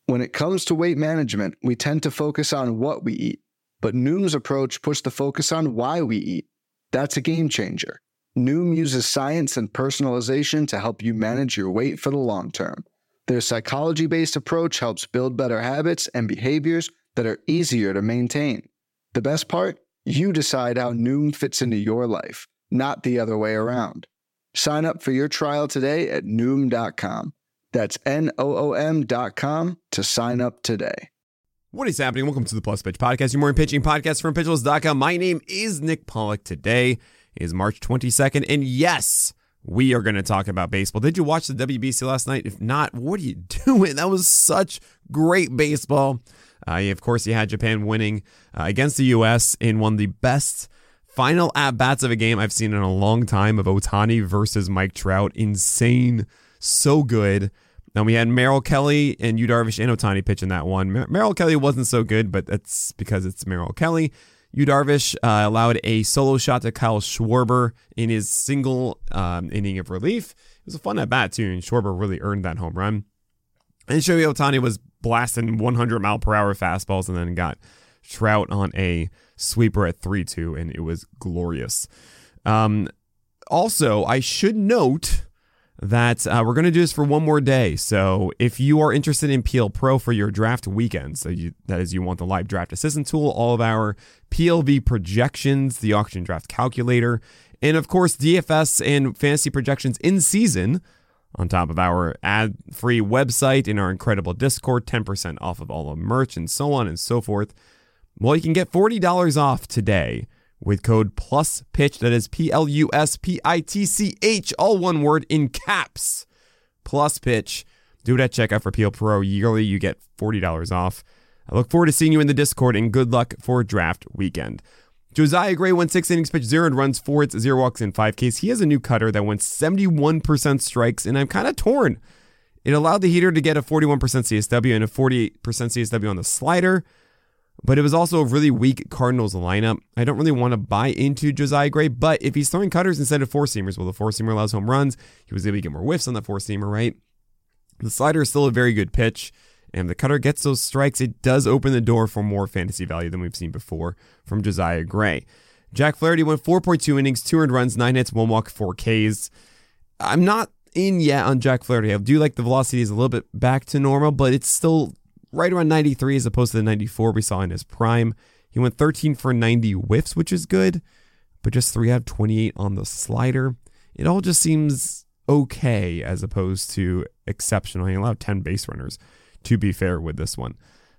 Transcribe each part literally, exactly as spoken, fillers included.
When it comes to weight management, we tend to focus on what we eat, but Noom's approach puts the focus on why we eat. That's a game changer. Noom uses science and personalization to help you manage your weight for the long term. Their psychology-based approach helps build better habits and behaviors that are easier to maintain. The best part? You decide how Noom fits into your life, not the other way around. Sign up for your trial today at Noom dot com. That's N O O M dot com to sign up today. What is happening? Welcome to the Plus Pitch Podcast, your morning pitching podcast from pitch list dot com. My name is Nick Pollock. Today is March twenty-second, and yes, we are going to talk about baseball. Did you watch the W B C last night? If not, what are you doing? That was such great baseball. Uh, of course, you had Japan winning uh, against the U S in one of the best final at-bats of a game I've seen in a long time, of Ohtani versus Mike Trout. Insane. So good. Now we had Merrill Kelly and Yu Darvish and Ohtani pitch in that one. Mer- Merrill Kelly wasn't so good, but that's because it's Merrill Kelly. Yu Darvish uh, allowed a solo shot to Kyle Schwarber in his single um, inning of relief. It was a fun at-bat, too, and Schwarber really earned that home run. And Shohei Ohtani was blasting one hundred mile per hour fastballs and then got Trout on a sweeper at three two, and it was glorious. Um, also, I should note that uh, we're going to do this for one more day. So if you are interested in P L Pro for your draft weekend, so you, that is you want the live draft assistant tool, all of our P L V projections, the auction draft calculator, and of course D F S and fantasy projections in season, on top of our ad-free website and our incredible Discord, ten percent off of all of merch and so on and so forth. Well, you can get forty dollars off today with code PLUSPITCH. That is P L U S P I T C H, all one word in caps. PLUSPITCH. Do it at checkout for P L Pro. Yearly, you get forty dollars off. I look forward to seeing you in the Discord, and good luck for draft weekend. Josiah Gray went six innings, pitched zero runs, four hits, zero walks, and five Ks. He has a new cutter that went seventy-one percent strikes, and I'm kind of torn. It allowed the heater to get a forty-one percent C S W and a forty-eight percent C S W on the slider, but it was also a really weak Cardinals lineup. I don't really want to buy into Josiah Gray, but if he's throwing cutters instead of four-seamers, well, the four-seamer allows home runs. He was able to get more whiffs on the four-seamer, right? The slider is still a very good pitch, and if the cutter gets those strikes, it does open the door for more fantasy value than we've seen before from Josiah Gray. Jack Flaherty went four point two innings, two earned runs, nine hits, one walk, four Ks. I'm not in yet on Jack Flaherty. I do like the velocity is a little bit back to normal, but it's still right around ninety-three as opposed to the ninety-four we saw in his prime. He went thirteen for ninety whiffs, which is good, but just three out of twenty-eight on the slider. It all just seems okay as opposed to exceptional. He allowed ten base runners, to be fair with this one.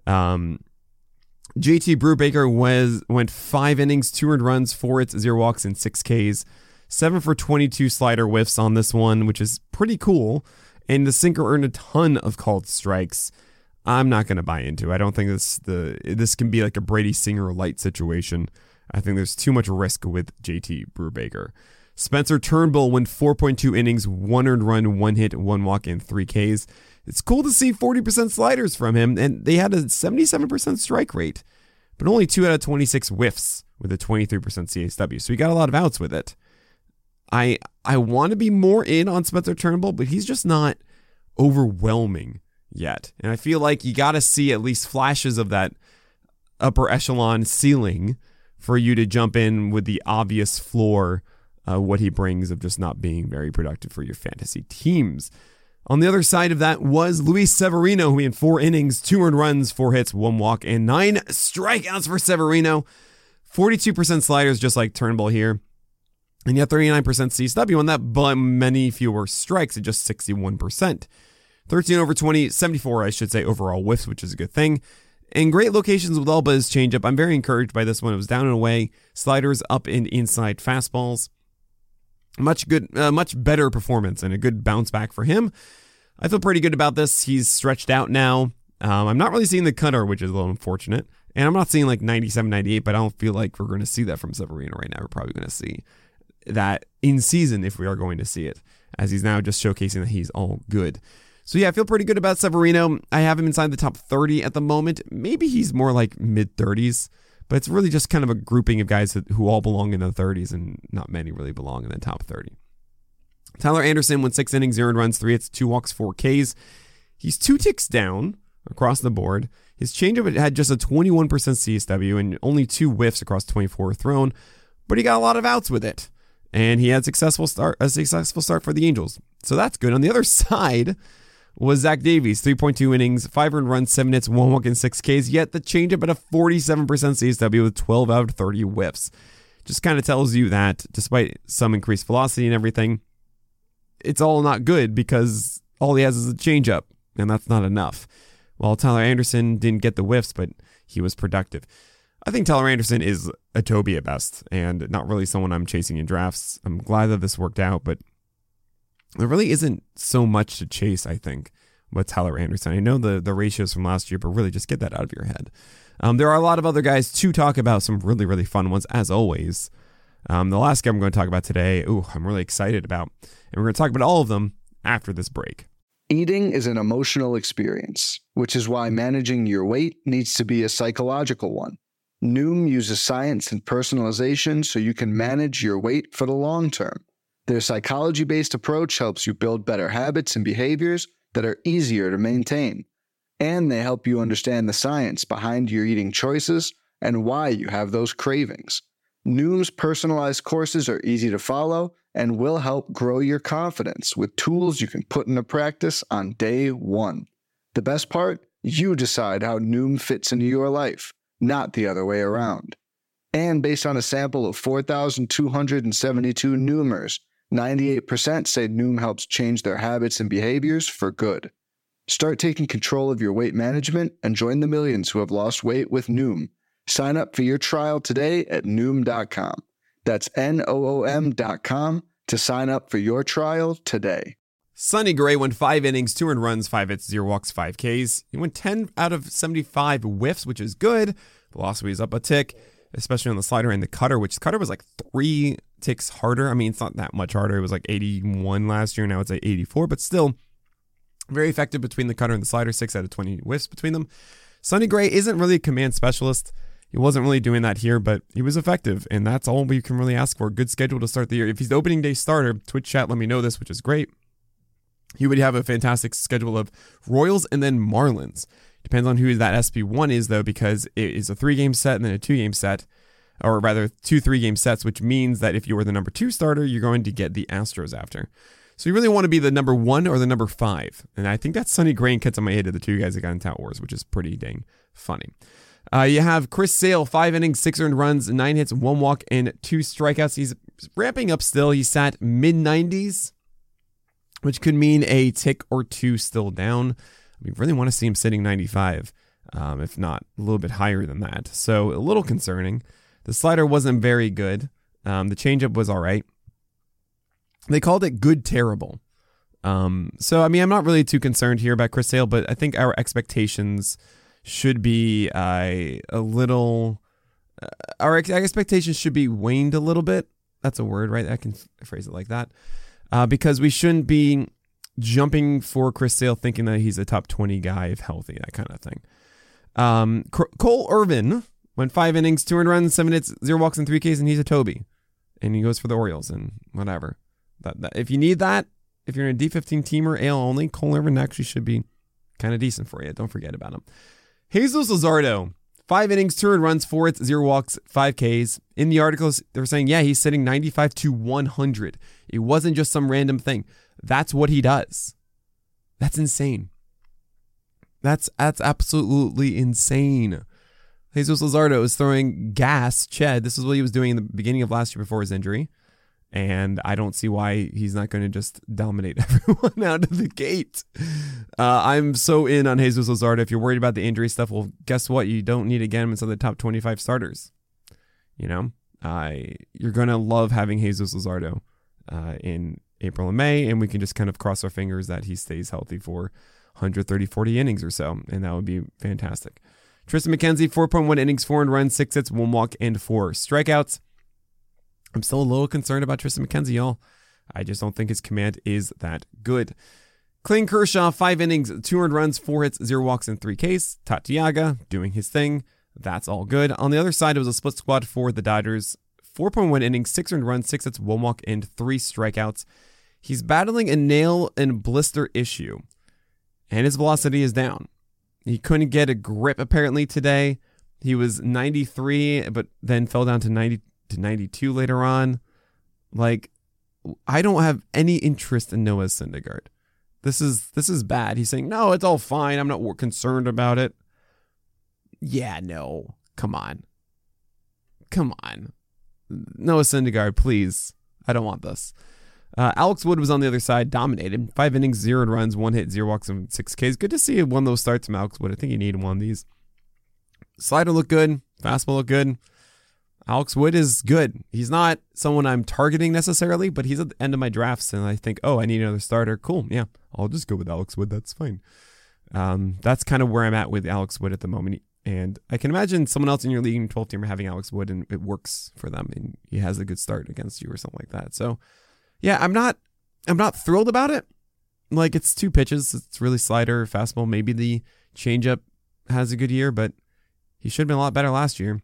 Um, J T Brubaker was went five innings, two earned runs, four hits, zero walks, and six Ks. seven for twenty-two slider whiffs on this one, which is pretty cool. And the sinker earned a ton of called strikes. I'm not going to buy into. I don't think this the this can be like a Brady Singer light situation. I think there's too much risk with J T Brubaker. Spencer Turnbull went four point two innings, one earned run, one hit, one walk, and three Ks. It's cool to see forty percent sliders from him, and they had a seventy-seven percent strike rate, but only two out of twenty-six whiffs with a twenty-three percent C S W. So he got a lot of outs with it. I I want to be more in on Spencer Turnbull, but he's just not overwhelming yet. And I feel like you got to see at least flashes of that upper echelon ceiling for you to jump in with the obvious floor, uh, what he brings of just not being very productive for your fantasy teams. On the other side of that was Luis Severino, who in four innings, two earned runs, four hits, one walk, and nine strikeouts for Severino. forty-two percent sliders, just like Turnbull here. And yet thirty-nine percent C S W on that, but many fewer strikes at just sixty-one percent. thirteen over twenty, seventy-four, I should say, overall whiffs, which is a good thing. And great locations with all but his changeup. I'm very encouraged by this one. It was down and away, sliders up and inside fastballs. Much good, uh, much better performance and a good bounce back for him. I feel pretty good about this. He's stretched out now. Um, I'm not really seeing the cutter, which is a little unfortunate. And I'm not seeing like ninety-seven, ninety-eight, but I don't feel like we're going to see that from Severino right now. We're probably going to see that in season if we are going to see it, as he's now just showcasing that he's all good. So yeah, I feel pretty good about Severino. I have him inside the top thirty at the moment. Maybe he's more like mid-thirties. But it's really just kind of a grouping of guys that, who all belong in the thirties, and not many really belong in the top thirty. Tyler Anderson went six innings, zero runs, three hits, two walks, four Ks. He's two ticks down across the board. His changeup had just a twenty-one percent C S W and only two whiffs across twenty-four thrown, but he got a lot of outs with it. And he had successful start, a successful start for the Angels. So that's good. On the other side was Zach Davies, three point two innings, five earned runs, seven hits, one walk, and six Ks, yet the changeup at a forty-seven percent C S W with twelve out of thirty whiffs. Just kind of tells you that despite some increased velocity and everything, it's all not good because all he has is a changeup, and that's not enough. While Tyler Anderson didn't get the whiffs, but he was productive. I think Tyler Anderson is a Toby at best, and not really someone I'm chasing in drafts. I'm glad that this worked out, but there really isn't so much to chase, I think, with Tyler Anderson. I know the, the ratios from last year, but really just get that out of your head. Um, there are a lot of other guys to talk about, some really, really fun ones, as always. Um, the last guy I'm going to talk about today, ooh, I'm really excited about, and we're going to talk about all of them after this break. Eating is an emotional experience, which is why managing your weight needs to be a psychological one. Noom uses science and personalization so you can manage your weight for the long term. Their psychology-based approach helps you build better habits and behaviors that are easier to maintain. And they help you understand the science behind your eating choices and why you have those cravings. Noom's personalized courses are easy to follow and will help grow your confidence with tools you can put into practice on day one. The best part? You decide how Noom fits into your life, not the other way around. And based on a sample of four thousand two hundred seventy-two Noomers, ninety-eight percent say Noom helps change their habits and behaviors for good. Start taking control of your weight management and join the millions who have lost weight with Noom. Sign up for your trial today at Noom dot com. That's N O O M dot com to sign up for your trial today. Sonny Gray went five innings, two earned runs, five hits, zero walks, five Ks. He went ten out of seventy-five whiffs, which is good. Velocity is up a tick, especially on the slider and the cutter, which cutter was like three ticks harder. I mean, it's not that much harder. It was like eighty-one last year. Now it's like eighty-four, but still very effective between the cutter and the slider, six out of twenty whiffs between them. Sonny Gray isn't really a command specialist. He wasn't really doing that here, but he was effective, and that's all we can really ask for. Good schedule to start the year. If he's the opening day starter, Twitch chat let me know this, which is great. He would have a fantastic schedule of Royals and then Marlins. Depends on who that S P one is, though, because it is a three-game set and then a two-game set, or rather two three-game sets, which means that if you were the number two starter, you're going to get the Astros after. So you really want to be the number one or the number five, and I think that's Sonny Gray and Kenta Maeda, the two guys that got in Tout Wars, which is pretty dang funny. Uh, you have Chris Sale, five innings, six earned runs, nine hits, one walk, and two strikeouts. He's ramping up still. He sat mid nineties, which could mean a tick or two still down. We really want to see him sitting ninety-five, um, if not a little bit higher than that. So a little concerning. The slider wasn't very good. Um, the changeup was all right. They called it good terrible. Um, so, I mean, I'm not really too concerned here about Chris Sale, but I think our expectations should be uh, a little, uh, our ex- expectations should be waned a little bit. That's a word, right? I can f- phrase it like that. Uh, because we shouldn't be jumping for Chris Sale thinking that he's a top twenty guy if healthy, that kind of thing. Um, C- Cole Irvin went five innings, two earned runs, seven hits, zero walks, and three Ks, and he's a Toby. And he goes for the Orioles and whatever. That, that, if you need that, if you're in a D fifteen teamer, A L only, Cole Irvin actually should be kind of decent for you. Don't forget about him. Jesus Luzardo, five innings, two earned runs, four hits, zero walks, five Ks. In the articles, they were saying, yeah, he's sitting ninety-five to one hundred. It wasn't just some random thing. That's what he does. That's insane. That's that's absolutely insane. Jesus Luzardo is throwing gas, Ched. This is what he was doing in the beginning of last year before his injury. And I don't see why he's not going to just dominate everyone out of the gate. Uh, I'm so in on Jesus Luzardo. If you're worried about the injury stuff, well, guess what? You don't need to get him into the top twenty-five starters. You know, uh, you're going to love having Jesus Luzardo uh, in April and May, and we can just kind of cross our fingers that he stays healthy for one thirty, forty innings or so, and that would be fantastic. Tristan McKenzie, four point one innings, four earned runs, six hits, one walk, and four strikeouts. I'm still a little concerned about Tristan McKenzie, y'all. I just don't think his command is that good. Clayton Kershaw, five innings, two earned runs, four hits, zero walks, and three Ks. Tatiaga doing his thing. That's all good. On the other side, it was a split squad for the Dodgers. four point one innings, six earned runs, six hits, one walk, and three strikeouts. He's battling a nail and blister issue, and his velocity is down. He couldn't get a grip apparently today. He was ninety-three, but then fell down to ninety to ninety-two later on. Like, I don't have any interest in Noah Syndergaard. This is this is bad. He's saying, no, it's all fine. I'm not concerned about it. Yeah, no. Come on. Come on. Noah Syndergaard, please. I don't want this. Uh, Alex Wood was on the other side, dominated. Five innings, zero runs, one hit, zero walks, and six Ks. Good to see one of those starts from Alex Wood. I think you need one of these. Slider looked good. Fastball looked good. Alex Wood is good. He's not someone I'm targeting necessarily, but he's at the end of my drafts, and I think, oh, I need another starter. Cool. Yeah, I'll just go with Alex Wood. That's fine. Um, that's kind of where I'm at with Alex Wood at the moment. And I can imagine someone else in your league, twelve-teamer, having Alex Wood, and it works for them, and he has a good start against you or something like that. So, yeah, I'm not I'm not thrilled about it. Like, it's two pitches. It's really slider, fastball. Maybe the changeup has a good year, but he should have been a lot better last year.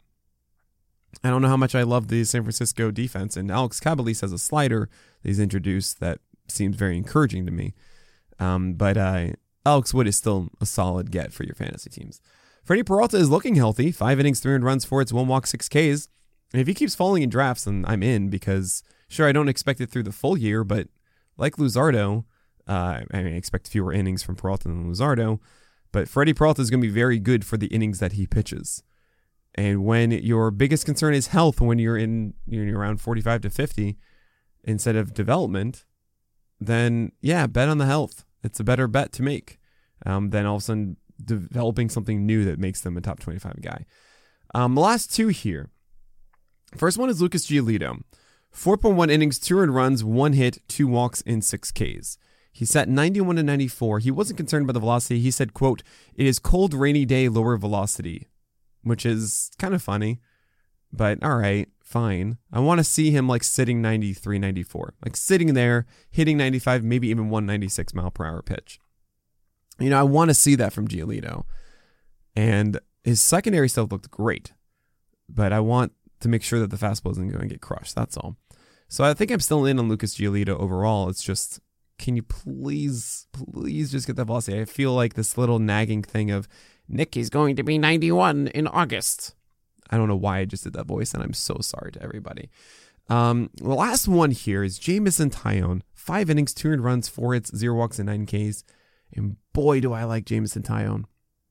I don't know how much I love the San Francisco defense, and Alex Cabalese has a slider that he's introduced that seems very encouraging to me. Um, but uh, Alex Wood is still a solid get for your fantasy teams. Freddie Peralta is looking healthy. Five innings, three earned runs, four hits, one walk, six Ks. And if he keeps falling in drafts, then I'm in because, sure, I don't expect it through the full year, but like Luzardo, uh, I mean, I expect fewer innings from Peralta than Luzardo, but Freddie Peralta is going to be very good for the innings that he pitches. And when your biggest concern is health, when you're in you're around forty-five to fifty instead of development, then yeah, bet on the health. It's a better bet to make um, than all of a sudden developing something new that makes them a top twenty-five guy. Um, the last two here. First one is Lucas Giolito. four point one innings, two earned runs, one hit, two walks, and six Ks. He sat ninety-one to ninety-four. He wasn't concerned about the velocity. He said, quote, "It is cold, rainy day, lower velocity," which is kind of funny, but all right, fine. I want to see him like sitting ninety-three, ninety-four, like sitting there, hitting ninety-five, maybe even one ninety-six mile per hour pitch. You know, I want to see that from Giolito. And his secondary stuff looked great, but I want to make sure that the fastball isn't going to get crushed. That's all. So I think I'm still in on Lucas Giolito overall. It's just, can you please, please just get that velocity? I feel like this little nagging thing of, Nick is going to be ninety-one in August. I don't know why I just did that voice, and I'm so sorry to everybody. Um, the last one here is Jameson Taillon. Five innings, two earned runs, four hits, zero walks, and nine Ks. And boy, do I like Jameson Taillon.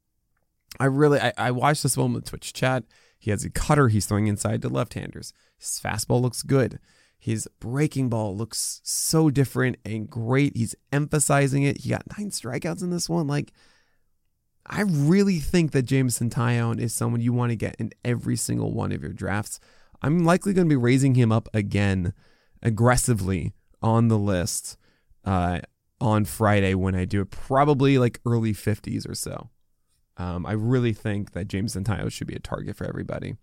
I really, I, I watched this one with Twitch chat. He has a cutter he's throwing inside to left-handers. His fastball looks good. His breaking ball looks so different and great. He's emphasizing it. He got nine strikeouts in this one. Like, I really think that Jameson Taillon is someone you want to get in every single one of your drafts. I'm likely going to be raising him up again aggressively on the list uh, on Friday when I do it, probably like early fifties or so. Um, I really think that Jameson Taillon should be a target for everybody.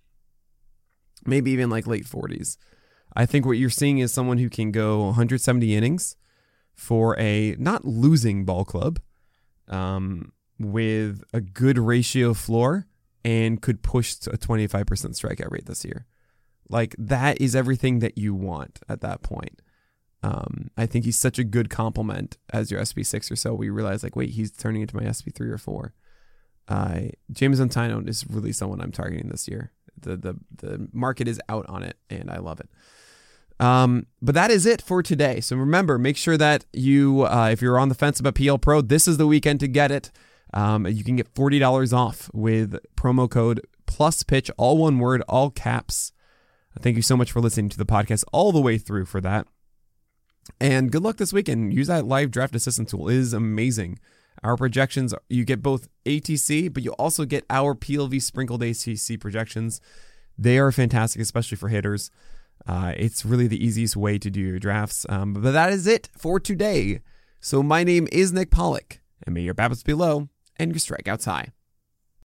Maybe even like late forties. I think what you're seeing is someone who can go one hundred seventy innings for a not losing ball club. Um... with a good ratio floor and could push to a twenty-five percent strikeout rate this year. Like, that is everything that you want at that point. Um, I think he's such a good complement as your S P six or so. We realize, like, wait, he's turning into my S P three or four. Uh, Jameson Taillon is really someone I'm targeting this year. The, the, the market is out on it, and I love it. Um, but that is it for today. So remember, make sure that you, uh, if you're on the fence about P L Pro, this is the weekend to get it. Um, you can get forty dollars off with promo code PLUSPITCH, all one word, all caps. Thank you so much for listening to the podcast all the way through for that. And good luck this weekend. Use that live draft assistant tool. It is amazing. Our projections, you get both A T C, but you also get our P L V sprinkled A T C projections. They are fantastic, especially for hitters. Uh, it's really the easiest way to do your drafts. Um, but that is it for today. So my name is Nick Pollock, and may your BABIPs be low and your strikeouts high.